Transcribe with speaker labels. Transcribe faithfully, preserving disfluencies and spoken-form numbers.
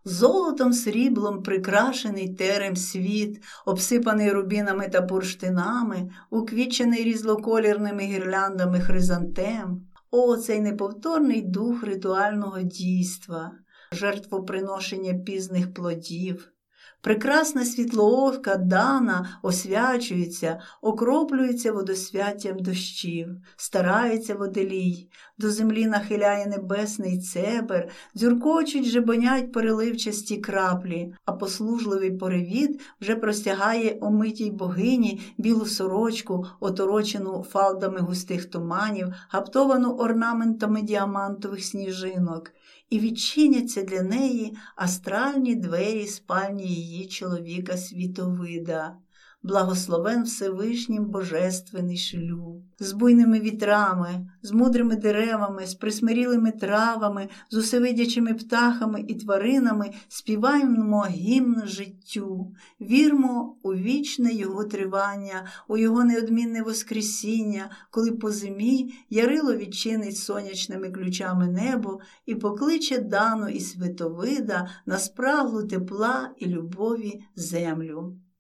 Speaker 1: Золотом, сріблом прикрашений терем світ, обсипаний рубінами та бурштинами, уквічений різноколірними гірляндами хризантем. О, цей неповторний дух ритуального дійства, жертвоприношення пізних плодів. Прекрасна світлоока Дана освячується, окроплюється водосвяттям дощів, старається водолій, до землі нахиляє небесний цебер, дзюркочуть, жебонять переливчасті краплі, а послужливий перевід вже простягає омитій богині білу сорочку, оторочену фалдами густих туманів, гаптовану орнаментами діамантових сніжинок, і відчиняться для неї астральні двері спальні її чоловіка Світовида. Благословен Всевишнім божественний шлюб. З буйними вітрами, з мудрими деревами, з присмирілими травами, з усевидячими птахами і тваринами співаємо гімн життю, вірмо у вічне його тривання, у його неодмінне воскресіння, коли по зимі Ярило відчинить сонячними ключами небо і покличе Дану і Світовида на спраглу тепла і любові землю.